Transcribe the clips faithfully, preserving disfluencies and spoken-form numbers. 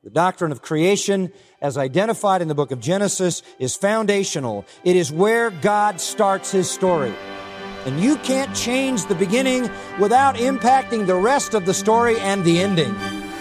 The doctrine of creation, as identified in the book of Genesis, is foundational. It is where God starts His story. And you can't change the beginning without impacting the rest of the story and the ending.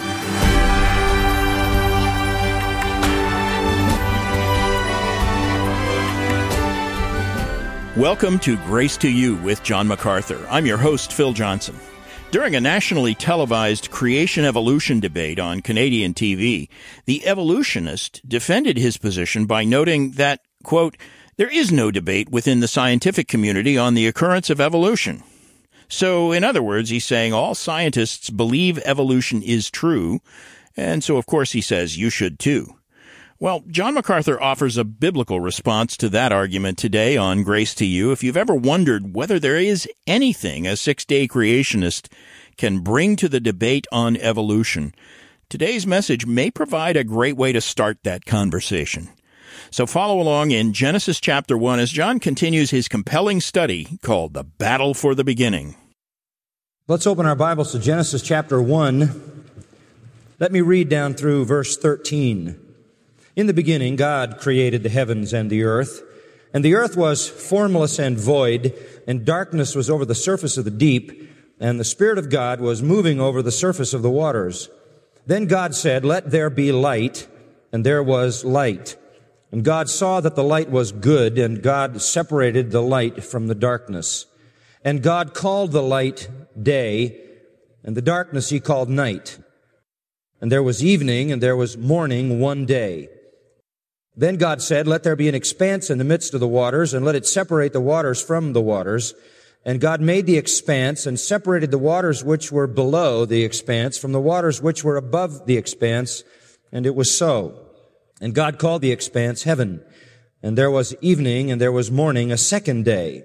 Welcome to Grace to You with John MacArthur. I'm your host, Phil Johnson. During a nationally televised creation-evolution debate on Canadian T V, the evolutionist defended his position by noting that, quote, there is no debate within the scientific community on the occurrence of evolution. So, in other words, he's saying all scientists believe evolution is true, and so, of course, he says you should too. Well, John MacArthur offers a biblical response to that argument today on Grace to You. If you've ever wondered whether there is anything a six-day creationist can bring to the debate on evolution, today's message may provide a great way to start that conversation. So follow along in Genesis chapter one as John continues his compelling study called The Battle for the Beginning. Let's open our Bibles to Genesis chapter one. Let me read down through verse thirteen. In the beginning, God created the heavens and the earth, and the earth was formless and void, and darkness was over the surface of the deep, and the Spirit of God was moving over the surface of the waters. Then God said, "Let there be light," and there was light. And God saw that the light was good, and God separated the light from the darkness. And God called the light day, and the darkness He called night. And there was evening, and there was morning one day. Then God said, "Let there be an expanse in the midst of the waters, and let it separate the waters from the waters." And God made the expanse, and separated the waters which were below the expanse from the waters which were above the expanse, and it was so. And God called the expanse heaven. And there was evening, and there was morning a second day.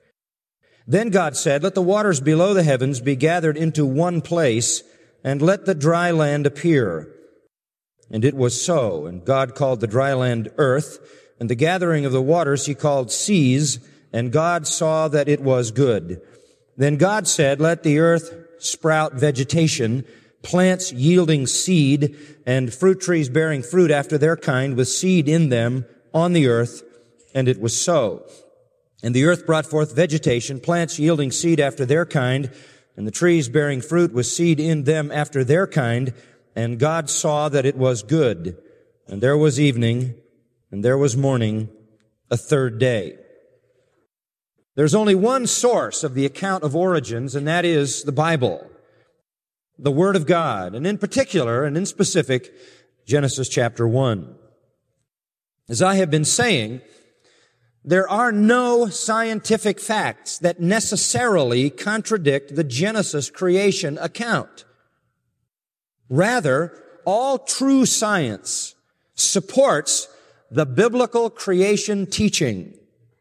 Then God said, "Let the waters below the heavens be gathered into one place, and let the dry land appear." And it was so. And God called the dry land earth, and the gathering of the waters He called seas, and God saw that it was good. Then God said, "Let the earth sprout vegetation, plants yielding seed, and fruit trees bearing fruit after their kind, with seed in them on the earth." And it was so. And the earth brought forth vegetation, plants yielding seed after their kind, and the trees bearing fruit with seed in them after their kind. And God saw that it was good. And there was evening, and there was morning, a third day. There's only one source of the account of origins, and that is the Bible, the Word of God, and in particular, and in specific, Genesis chapter one. As I have been saying, there are no scientific facts that necessarily contradict the Genesis creation account. Rather, all true science supports the biblical creation teaching.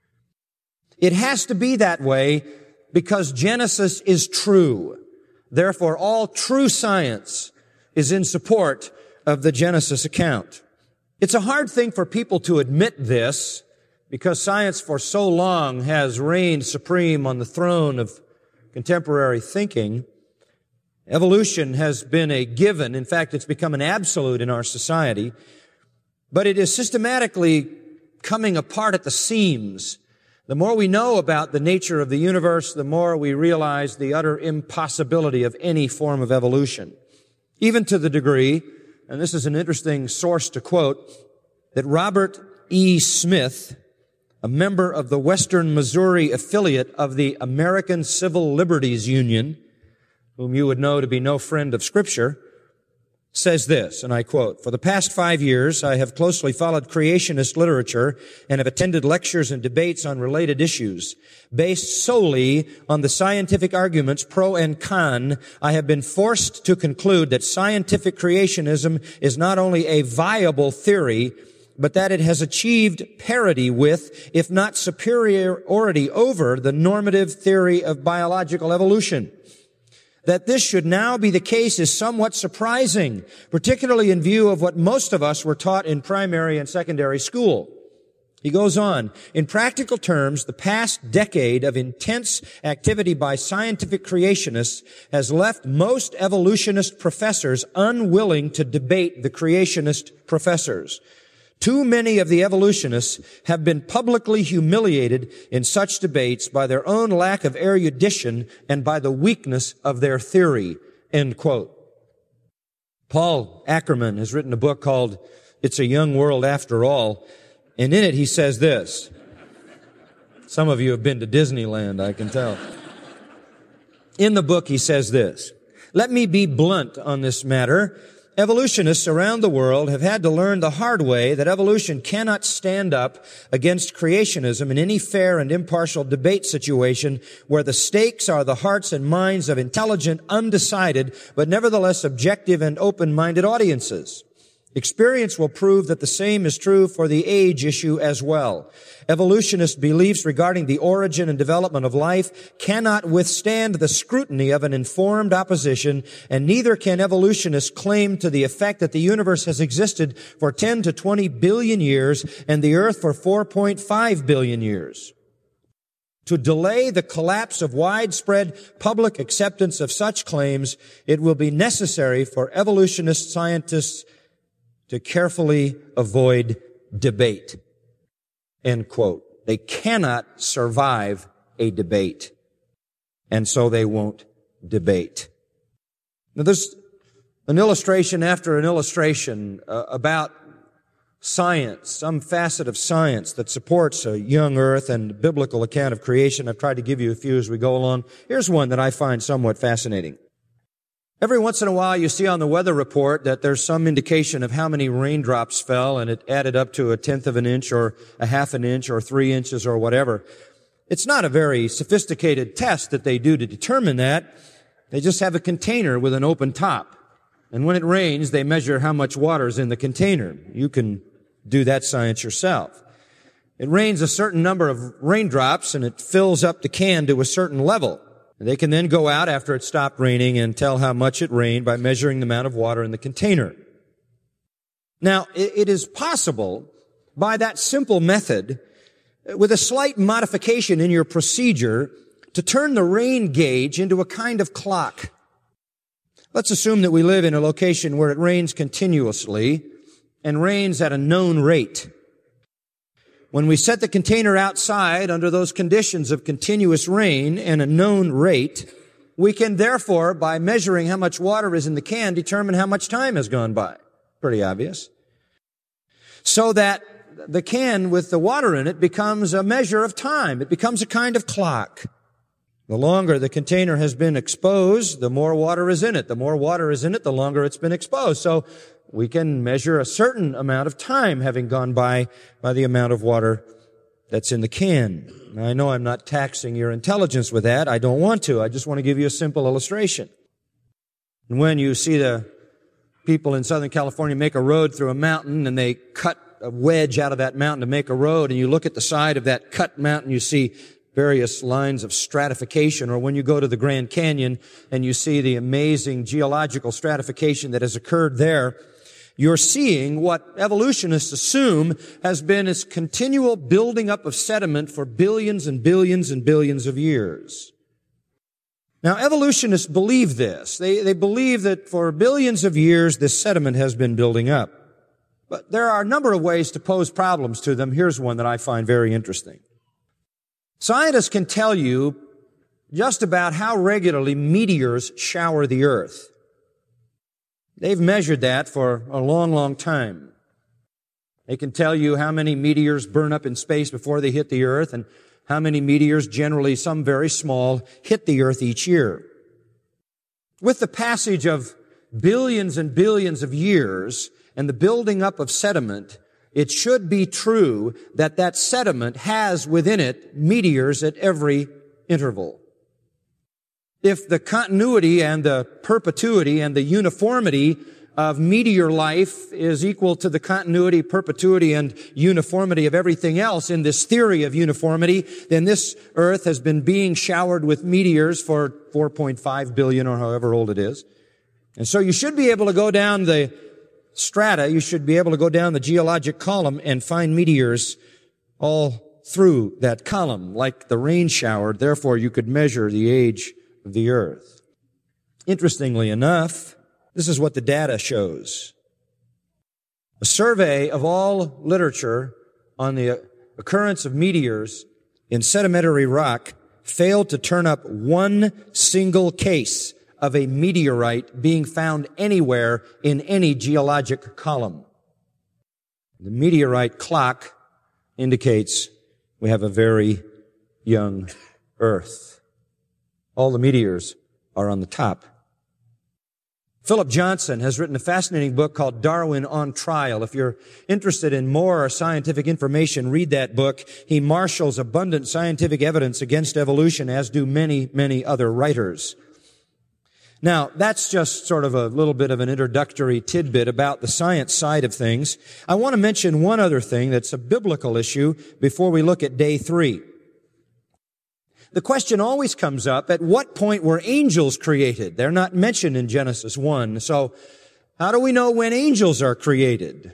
It has to be that way because Genesis is true. Therefore, all true science is in support of the Genesis account. It's a hard thing for people to admit this because science for so long has reigned supreme on the throne of contemporary thinking. Evolution has been a given. In fact, it's become an absolute in our society. But it is systematically coming apart at the seams. The more we know about the nature of the universe, the more we realize the utter impossibility of any form of evolution. Even to the degree, and this is an interesting source to quote, that Robert E. Smith, a member of the Western Missouri affiliate of the American Civil Liberties Union, whom you would know to be no friend of Scripture, says this, and I quote, "For the past five years, I have closely followed creationist literature and have attended lectures and debates on related issues. Based solely on the scientific arguments pro and con, I have been forced to conclude that scientific creationism is not only a viable theory, but that it has achieved parity with, if not superiority over, the normative theory of biological evolution. That this should now be the case is somewhat surprising, particularly in view of what most of us were taught in primary and secondary school. He goes on, in practical terms, the past decade of intense activity by scientific creationists has left most evolutionist professors unwilling to debate the creationist professors. Too many of the evolutionists have been publicly humiliated in such debates by their own lack of erudition and by the weakness of their theory. End quote. Paul Ackerman has written a book called It's a Young World After All, and in it he says this. Some of you have been to Disneyland, I can tell. In the book he says this, let me be blunt on this matter. Evolutionists around the world have had to learn the hard way that evolution cannot stand up against creationism in any fair and impartial debate situation where the stakes are the hearts and minds of intelligent, undecided, but nevertheless objective and open-minded audiences. Experience will prove that the same is true for the age issue as well. Evolutionist beliefs regarding the origin and development of life cannot withstand the scrutiny of an informed opposition, and neither can evolutionists claim to the effect that the universe has existed for ten to twenty billion years and the earth for four point five billion years. To delay the collapse of widespread public acceptance of such claims, it will be necessary for evolutionist scientists to carefully avoid debate. End quote. They cannot survive a debate, and so they won't debate. Now there's an illustration after an illustration uh, about science, some facet of science that supports a young earth and a biblical account of creation. I've tried to give you a few as we go along. Here's one that I find somewhat fascinating. Every once in a while you see on the weather report that there's some indication of how many raindrops fell, and it added up to a tenth of an inch or a half an inch or three inches or whatever. It's not a very sophisticated test that they do to determine that. They just have a container with an open top. And when it rains, they measure how much water is in the container. You can do that science yourself. It rains a certain number of raindrops and it fills up the can to a certain level. They can then go out after it stopped raining and tell how much it rained by measuring the amount of water in the container. Now, it is possible by that simple method, with a slight modification in your procedure, to turn the rain gauge into a kind of clock. Let's assume that we live in a location where it rains continuously and rains at a known rate. When we set the container outside under those conditions of continuous rain and a known rate, we can therefore, by measuring how much water is in the can, determine how much time has gone by. Pretty obvious. So that the can with the water in it becomes a measure of time. It becomes a kind of clock. The longer the container has been exposed, the more water is in it. The more water is in it, the longer it's been exposed. So we can measure a certain amount of time having gone by by the amount of water that's in the can. Now, I know I'm not taxing your intelligence with that. I don't want to. I just want to give you a simple illustration. And when you see the people in Southern California make a road through a mountain and they cut a wedge out of that mountain to make a road, and you look at the side of that cut mountain, you see various lines of stratification, or when you go to the Grand Canyon and you see the amazing geological stratification that has occurred there, you're seeing what evolutionists assume has been its continual building up of sediment for billions and billions and billions of years. Now, evolutionists believe this. They, they believe that for billions of years, this sediment has been building up. But there are a number of ways to pose problems to them. Here's one that I find very interesting. Scientists can tell you just about how regularly meteors shower the earth. They've measured that for a long, long time. They can tell you how many meteors burn up in space before they hit the earth, and how many meteors, generally some very small, hit the earth each year. With the passage of billions and billions of years and the building up of sediment, it should be true that that sediment has within it meteors at every interval. If the continuity and the perpetuity and the uniformity of meteor life is equal to the continuity, perpetuity, and uniformity of everything else in this theory of uniformity, then this earth has been being showered with meteors for four point five billion or however old it is. And so you should be able to go down the strata, you should be able to go down the geologic column and find meteors all through that column, like the rain shower. Therefore, you could measure the age of the earth. Interestingly enough, this is what the data shows. A survey of all literature on the occurrence of meteors in sedimentary rock failed to turn up one single case of a meteorite being found anywhere in any geologic column. The meteorite clock indicates we have a very young Earth. All the meteors are on the top. Philip Johnson has written a fascinating book called Darwin on Trial. If you're interested in more scientific information, read that book. He marshals abundant scientific evidence against evolution, as do many, many other writers. Now, that's just sort of a little bit of an introductory tidbit about the science side of things. I want to mention one other thing that's a biblical issue before we look at day three. The question always comes up, at what point were angels created? They're not mentioned in Genesis one. So how do we know when angels are created?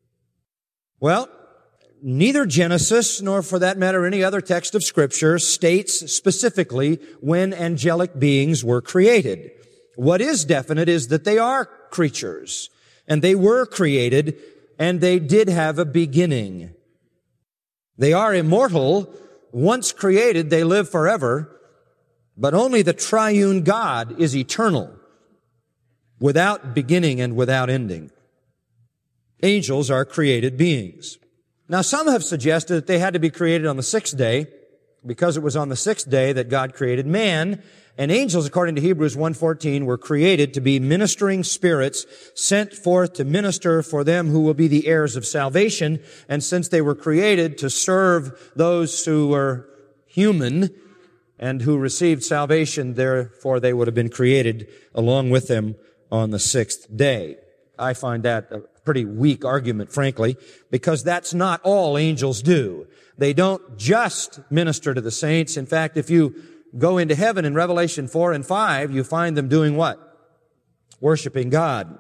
Well, neither Genesis, nor for that matter any other text of Scripture, states specifically when angelic beings were created. What is definite is that they are creatures, and they were created, and they did have a beginning. They are immortal. Once created, they live forever, but only the triune God is eternal, without beginning and without ending. Angels are created beings. Now, some have suggested that they had to be created on the sixth day, because it was on the sixth day that God created man, and angels, according to Hebrews one fourteen, were created to be ministering spirits sent forth to minister for them who will be the heirs of salvation. And since they were created to serve those who were human and who received salvation, therefore they would have been created along with them on the sixth day. I find that a pretty weak argument, frankly, because that's not all angels do. They don't just minister to the saints. In fact, if you go into heaven in Revelation four and five, you find them doing what? Worshiping God.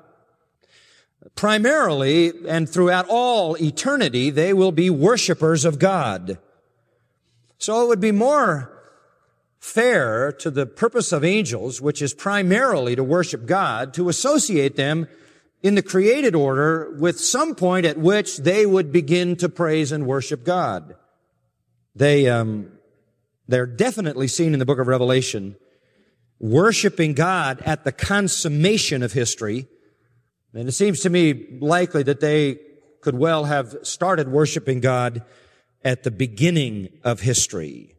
Primarily, and throughout all eternity, they will be worshipers of God. So it would be more fair to the purpose of angels, which is primarily to worship God, to associate them in the created order with some point at which they would begin to praise and worship God. They, um, They're definitely seen in the book of Revelation worshiping God at the consummation of history. And it seems to me likely that they could well have started worshiping God at the beginning of history.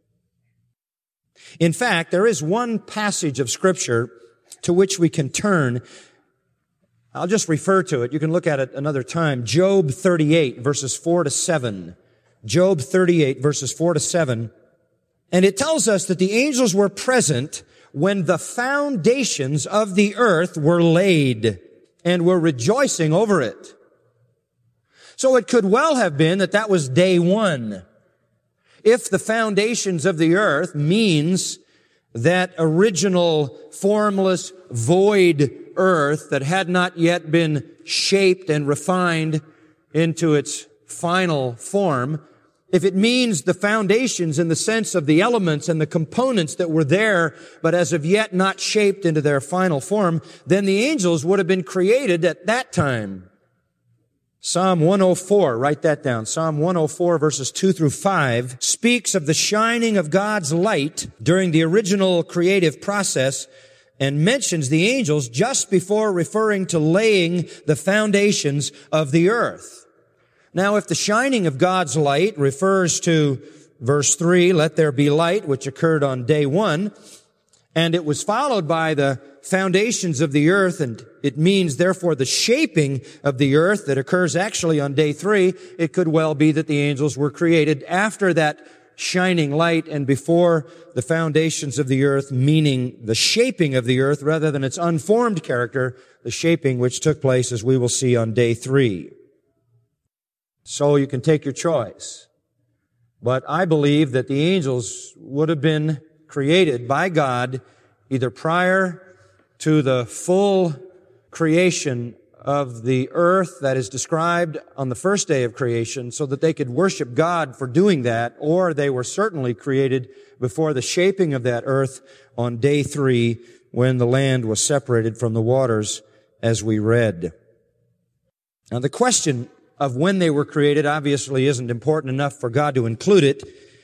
In fact, there is one passage of Scripture to which we can turn. I'll just refer to it. You can look at it another time. Job thirty-eight, verses four to seven. Job thirty-eight, verses four to seven. And it tells us that the angels were present when the foundations of the earth were laid and were rejoicing over it. So it could well have been that that was day one. If the foundations of the earth means that original formless void earth that had not yet been shaped and refined into its final form, if it means the foundations in the sense of the elements and the components that were there, but as of yet not shaped into their final form, then the angels would have been created at that time. Psalm one oh four, write that down. Psalm one oh four, verses two through five, speaks of the shining of God's light during the original creative process and mentions the angels just before referring to laying the foundations of the earth. Now, if the shining of God's light refers to verse three, let there be light, which occurred on day one, and it was followed by the foundations of the earth, and it means, therefore, the shaping of the earth that occurs actually on day three, it could well be that the angels were created after that shining light and before the foundations of the earth, meaning the shaping of the earth rather than its unformed character, the shaping which took place, as we will see, on day three. So you can take your choice. But I believe that the angels would have been created by God either prior to the full creation of the earth that is described on the first day of creation so that they could worship God for doing that, or they were certainly created before the shaping of that earth on day three when the land was separated from the waters, as we read. Now, the question of when they were created obviously isn't important enough for God to include it.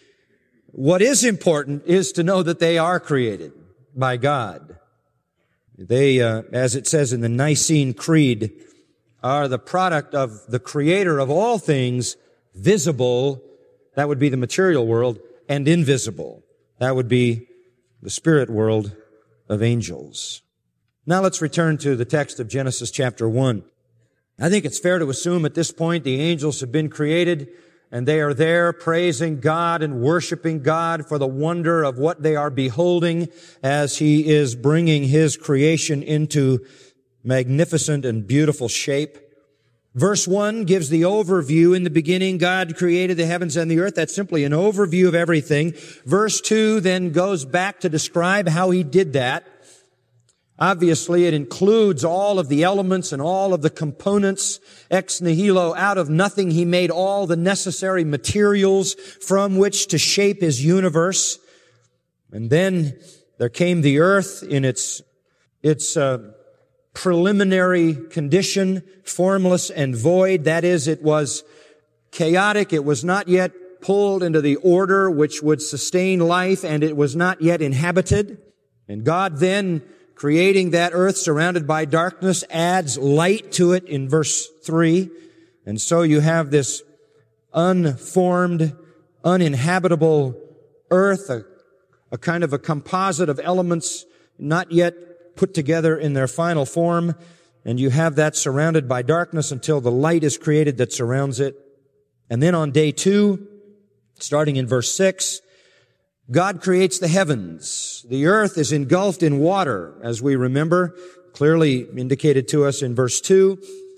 What is important is to know that they are created by God. They, uh, as it says in the Nicene Creed, are the product of the Creator of all things, visible, that would be the material world, and invisible, that would be the spirit world of angels. Now let's return to the text of Genesis chapter one. I think it's fair to assume at this point the angels have been created and they are there praising God and worshiping God for the wonder of what they are beholding as He is bringing His creation into magnificent and beautiful shape. Verse one gives the overview. In the beginning, God created the heavens and the earth. That's simply an overview of everything. Verse two then goes back to describe how He did that. Obviously, it includes all of the elements and all of the components. Ex nihilo, out of nothing, He made all the necessary materials from which to shape His universe. And then there came the earth in its, its, uh, preliminary condition, formless and void. That is, it was chaotic. It was not yet pulled into the order which would sustain life, and it was not yet inhabited. And God then, creating that earth surrounded by darkness, adds light to it in verse three. And so you have this unformed, uninhabitable earth, a, a kind of a composite of elements not yet put together in their final form. And you have that surrounded by darkness until the light is created that surrounds it. And then on day two, starting in verse six, God creates the heavens. The earth is engulfed in water, as we remember, clearly indicated to us in verse two.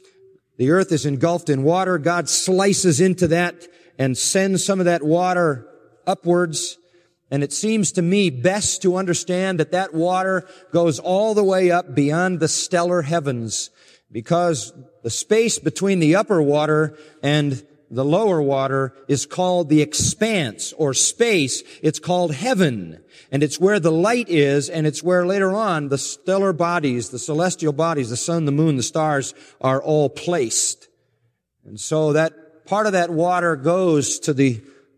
The earth is engulfed in water. God slices into that and sends some of that water upwards. And it seems to me best to understand that that water goes all the way up beyond the stellar heavens, because the space between the upper water and the lower water is called the expanse or space. It's called heaven. And it's where the light is, and it's where later on the stellar bodies, the celestial bodies, the sun, the moon, the stars are all placed. And so that part of that water goes to the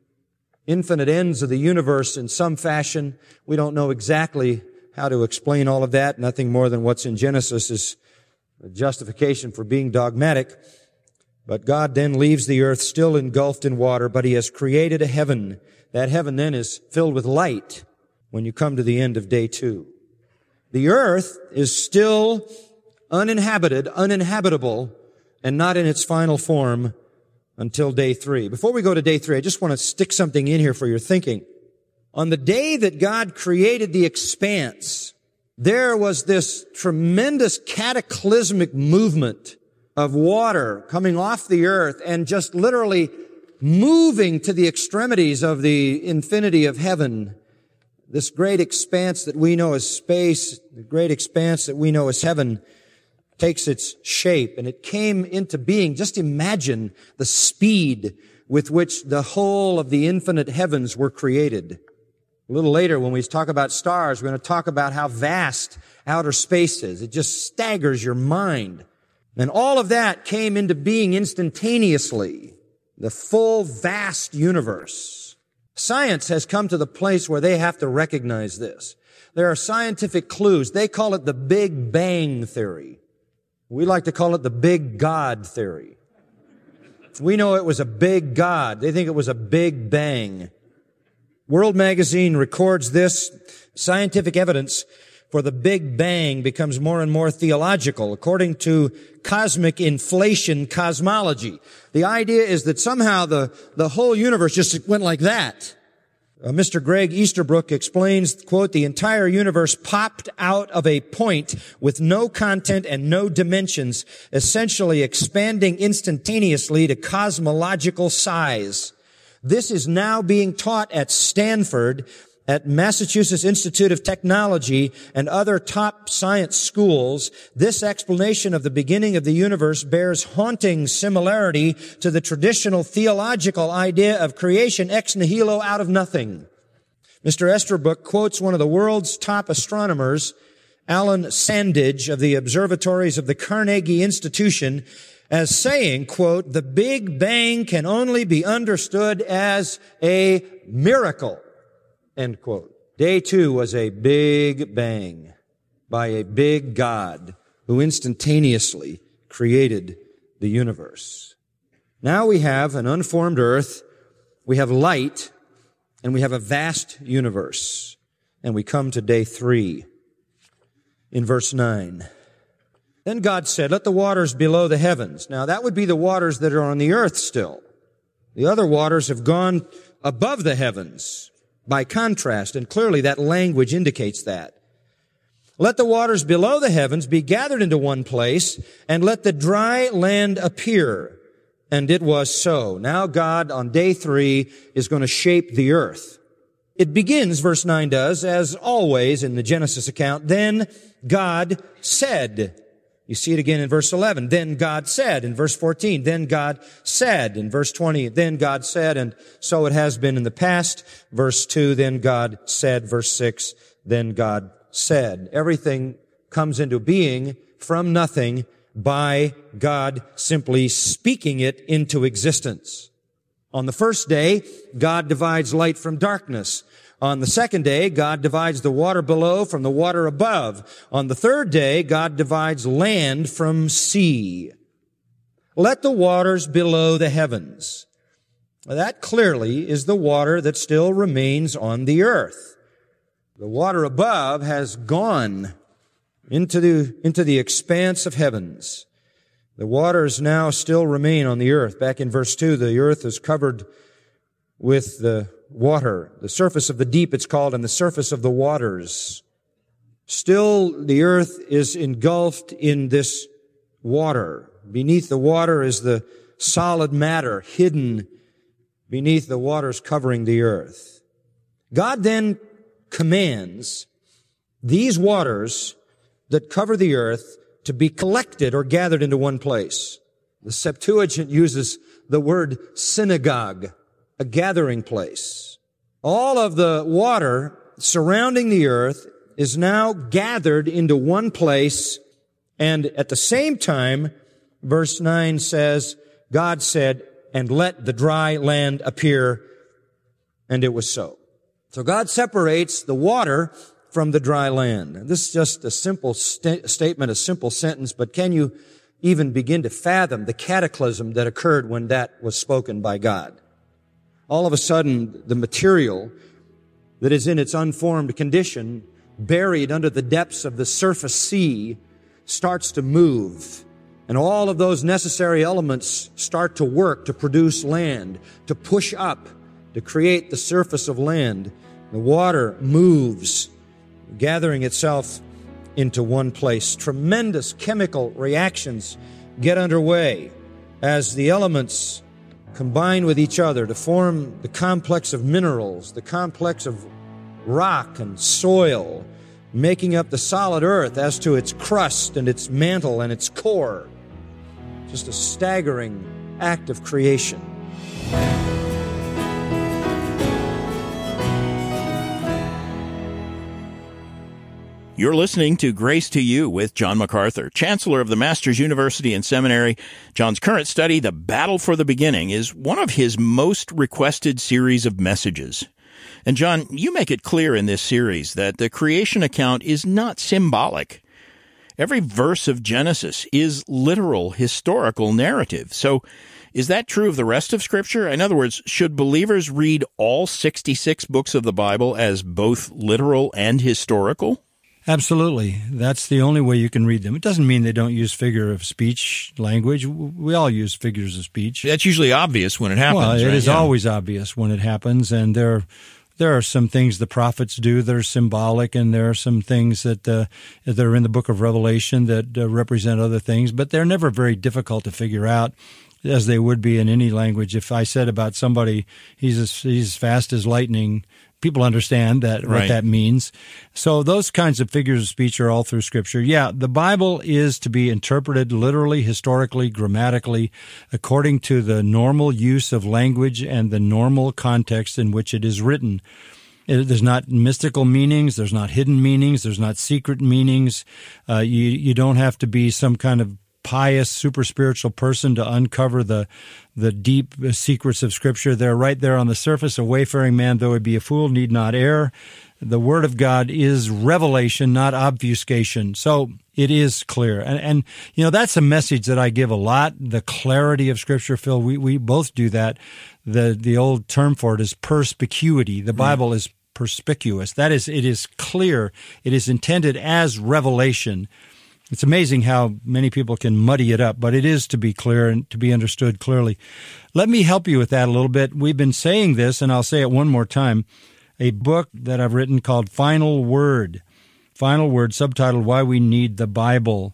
infinite ends of the universe in some fashion. We don't know exactly how to explain all of that. Nothing more than what's in Genesis is a justification for being dogmatic. But God then leaves the earth still engulfed in water, but He has created a heaven. That heaven then is filled with light when you come to the end of day two. The earth is still uninhabited, uninhabitable, and not in its final form until day three. Before we go to day three, I just want to stick something in here for your thinking. On the day that God created the expanse, there was this tremendous cataclysmic movement of water coming off the earth and just literally moving to the extremities of the infinity of heaven. This great expanse that we know as space, the great expanse that we know as heaven, takes its shape, and it came into being. Just imagine the speed with which the whole of the infinite heavens were created. A little later, when we talk about stars, we're going to talk about how vast outer space is. It just staggers your mind. And all of that came into being instantaneously, the full, vast universe. Science has come to the place where they have to recognize this. There are scientific clues. They call it the Big Bang theory. We like to call it the Big God theory. We know it was a big God. They think it was a big bang. World Magazine records this. Scientific evidence for the Big Bang becomes more and more theological, according to cosmic inflation cosmology. The idea is that somehow the, the whole universe just went like that. Uh, Mister Greg Easterbrook explains, quote, the entire universe popped out of a point with no content and no dimensions, essentially expanding instantaneously to cosmological size. This is now being taught at Stanford, at Massachusetts Institute of Technology and other top science schools, this explanation of the beginning of the universe bears haunting similarity to the traditional theological idea of creation ex nihilo, out of nothing. Mister Esterbrook quotes one of the world's top astronomers, Alan Sandage of the observatories of the Carnegie Institution, as saying, quote, "The Big Bang can only be understood as a miracle," end quote. Day two was a big bang by a big God who instantaneously created the universe. Now we have an unformed earth, we have light, and we have a vast universe. And we come to day three in verse nine. Then God said, "Let the waters below the heavens." Now that would be the waters that are on the earth still. The other waters have gone above the heavens by contrast, and clearly that language indicates that. "Let the waters below the heavens be gathered into one place, and let the dry land appear." And it was so. Now God, on day three, is going to shape the earth. It begins, verse nine does, as always in the Genesis account, "Then God said." You see it again in verse eleven. "Then God said." In verse fourteen, "Then God said." In verse twenty, "Then God said." And so it has been in the past. Verse two, "Then God said." Verse six, "Then God said." Everything comes into being from nothing by God simply speaking it into existence. On the first day, God divides light from darkness. On the second day, God divides the water below from the water above. On the third day, God divides land from sea. Let the waters below the heavens. That clearly is the water that still remains on the earth. The water above has gone into the, into the expanse of heavens. The waters now still remain on the earth. Back in verse two, the earth is covered with the water. The surface of the deep, it's called, and the surface of the waters. Still, the earth is engulfed in this water. Beneath the water is the solid matter hidden beneath the waters covering the earth. God then commands these waters that cover the earth to be collected or gathered into one place. The Septuagint uses the word synagogue, a gathering place. All of the water surrounding the earth is now gathered into one place, and at the same time, verse nine says, God said, "And let the dry land appear," and it was so. So God separates the water from the dry land. And this is just a simple st- statement, a simple sentence, but can you even begin to fathom the cataclysm that occurred when that was spoken by God? All of a sudden, the material that is in its unformed condition, buried under the depths of the surface sea, starts to move. And all of those necessary elements start to work to produce land, to push up, to create the surface of land. The water moves, gathering itself into one place. Tremendous chemical reactions get underway as the elements combine with each other to form the complex of minerals, the complex of rock and soil, making up the solid earth as to its crust and its mantle and its core. Just a staggering act of creation. You're listening to Grace to You with John MacArthur, Chancellor of the Masters University and Seminary. John's current study, The Battle for the Beginning, is one of his most requested series of messages. And John, you make it clear in this series that the creation account is not symbolic. Every verse of Genesis is literal, historical narrative. So is that true of the rest of Scripture? In other words, should believers read all sixty-six books of the Bible as both literal and historical? Absolutely. That's the only way you can read them. It doesn't mean they don't use figure of speech language. We all use figures of speech. That's usually obvious when it happens, Well, it right? is Yeah. always obvious when it happens, and there there are some things the prophets do that are symbolic, and there are some things that, uh, that are in the book of Revelation that uh, represent other things, but they're never very difficult to figure out, as they would be in any language. If I said about somebody, he's as, he's as fast as lightning, people understand that Right. what that means. So those kinds of figures of speech are all through Scripture. Yeah, the Bible is to be interpreted literally, historically, grammatically, according to the normal use of language and the normal context in which it is written. It, there's not mystical meanings. There's not hidden meanings. There's not secret meanings. Uh, you you don't have to be some kind of pious, super spiritual person to uncover the the deep secrets of Scripture. They're right there on the surface. A wayfaring man, though he be a fool, need not err. The Word of God is revelation, not obfuscation. So it is clear. And, and you know, that's a message that I give a lot, the clarity of Scripture, Phil. We we both do that. The the old term for it is perspicuity. The Bible is perspicuous. That is, it is clear. It is intended as revelation. It's amazing how many people can muddy it up, but it is to be clear and to be understood clearly. Let me help you with that a little bit. We've been saying this, and I'll say it one more time. A book that I've written called Final Word. Final Word, subtitled Why We Need the Bible.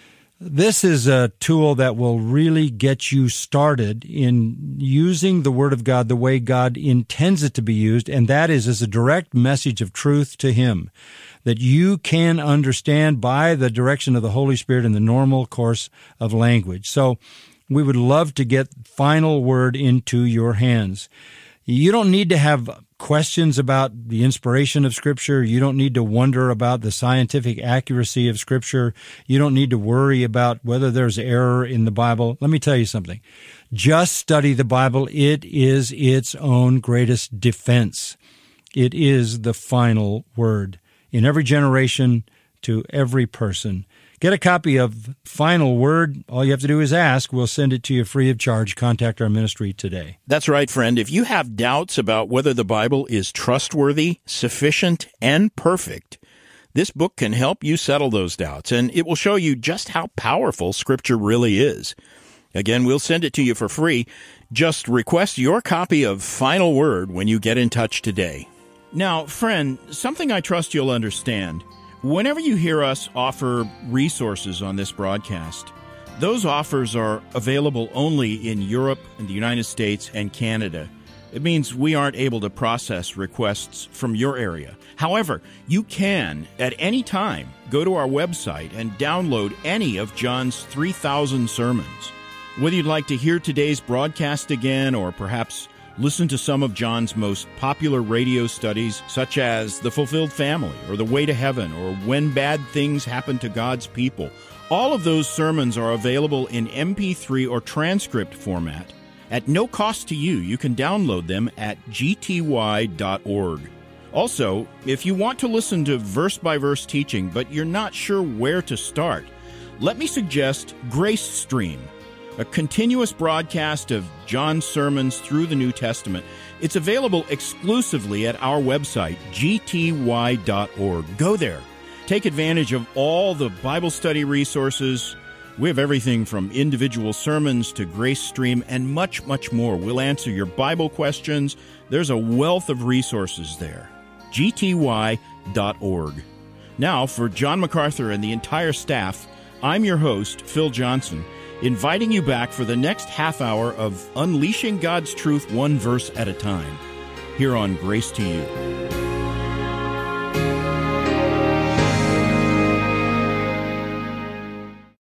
This is a tool that will really get you started in using the Word of God the way God intends it to be used, and that is as a direct message of truth to Him, that you can understand by the direction of the Holy Spirit in the normal course of language. So we would love to get Final Word into your hands. You don't need to have questions about the inspiration of Scripture. You don't need to wonder about the scientific accuracy of Scripture. You don't need to worry about whether there's error in the Bible. Let me tell you something. Just study the Bible. It is its own greatest defense. It is the final word in every generation to every person. Get a copy of Final Word. All you have to do is ask. We'll send it to you free of charge. Contact our ministry today. That's right, friend. If you have doubts about whether the Bible is trustworthy, sufficient, and perfect, this book can help you settle those doubts, and it will show you just how powerful Scripture really is. Again, we'll send it to you for free. Just request your copy of Final Word when you get in touch today. Now, friend, something I trust you'll understand. Whenever you hear us offer resources on this broadcast, those offers are available only in Europe and the United States and Canada. It means we aren't able to process requests from your area. However, you can, at any time, go to our website and download any of John's three thousand sermons. Whether you'd like to hear today's broadcast again or perhaps listen to some of John's most popular radio studies, such as The Fulfilled Family, or The Way to Heaven, or When Bad Things Happen to God's People. All of those sermons are available in M P three or transcript format. At no cost to you, you can download them at g t y dot org. Also, if you want to listen to verse-by-verse teaching, but you're not sure where to start, let me suggest Grace Stream, a continuous broadcast of John's sermons through the New Testament. It's available exclusively at our website, g t y dot org. Go there. Take advantage of all the Bible study resources. We have everything from individual sermons to Grace Stream and much, much more. We'll answer your Bible questions. There's a wealth of resources there. g t y dot org. Now, for John MacArthur and the entire staff, I'm your host, Phil Johnson, inviting you back for the next half hour of Unleashing God's Truth one verse at a time, here on Grace to You.